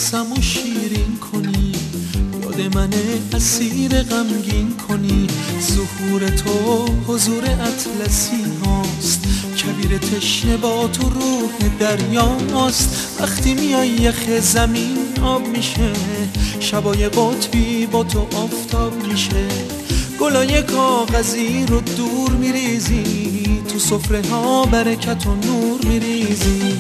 قصه‌مو شیرین کنی، یاد من اسیر غمگین کنی. ظهور تو حضور اطلسی هاست، کبیر تشنه با تو روح دریاست. وقتی میای یخ زمین آب میشه، شبای قطبی با تو آفتاب میشه. گلای کاغذی رو دور میریزی، تو سفره ها برکت و نور میریزی.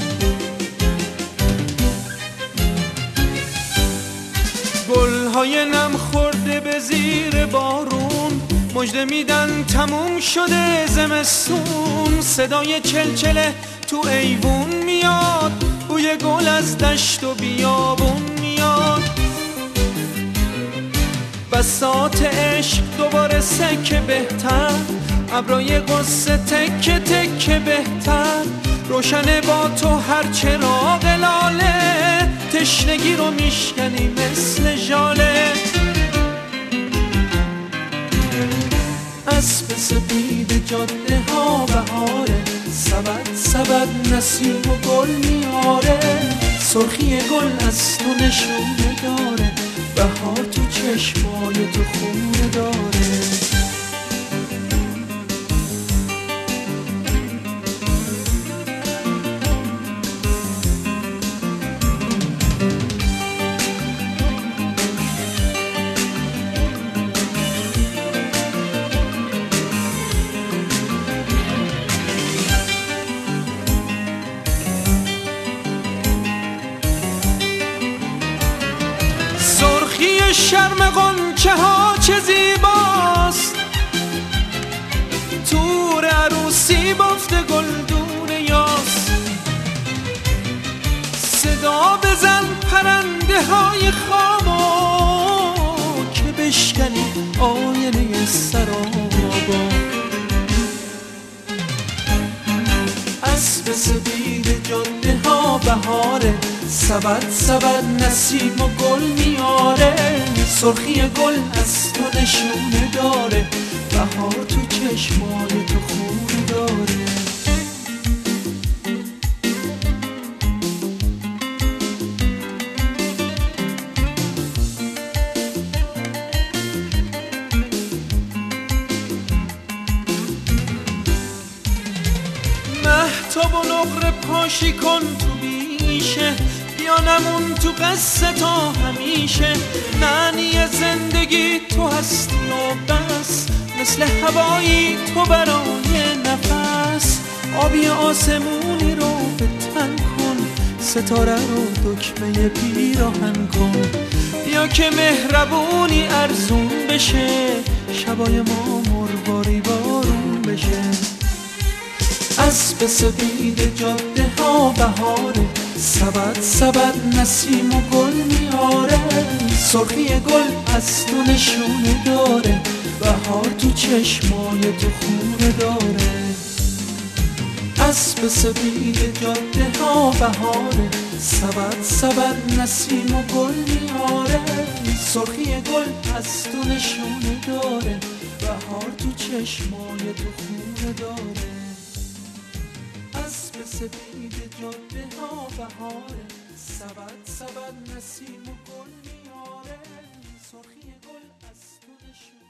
گلهای نم خورده به زیر بارون، مژده میدن تموم شده زمستون. صدای چلچله تو ایوون میاد، بوی گل از دشت و بیابون میاد. بساط عشق دوباره سکه بهتر، ابرای قصه تکه تکه بهتر. روشنه با تو هر چراغ لاله، تشنگی رو میشکنی مثل ژاله. اسب سپید جاده ها بهاره، سبد سبد نسیم و گل میاره. سرخی گل از تو نشونه داره، بهار تو چشمای تو خونه داره. شرم غنچه ها چه زیباست، تور عروسی بافت گلدون یاس. صدا بزن پرنده های خامو، که بشکنی آینه سرابا. اسب سپید جاده ها بهاره، سبد سبد نسیم و گل میاره. سرخی گل از تو نشونه داره، بهار تو چشمای تو خونه داره. مهتاب و نقره پاشی کن تو بیشه، بیا نمون تو قصه تا همیشه. معنی زندگی تو هستی و بس، مثل هوایی تو برای نفس. آبی آسمونی رو به تن کن، ستاره رو دکمه پیراهن کن. بیا که مهربونی ارزون بشه، شبای ما مرباری بارون بشه. اسب سپید جاده ها بهاره، سبد سبد نسیم و گل میاره. سرخی گل از تو نشونه داره، بهار تو چشمای تو خونه داره. اسب سپید جاده ها بهاره، سبد سبد نسیم و گل میاره. سرخی گل از تو نشونه داره، بهار تو چشمای تو خونه داره. اسب سپید جاده ها بهاره، سبد سبد نسیم و گل میاره. سرخی گل از تو نشونه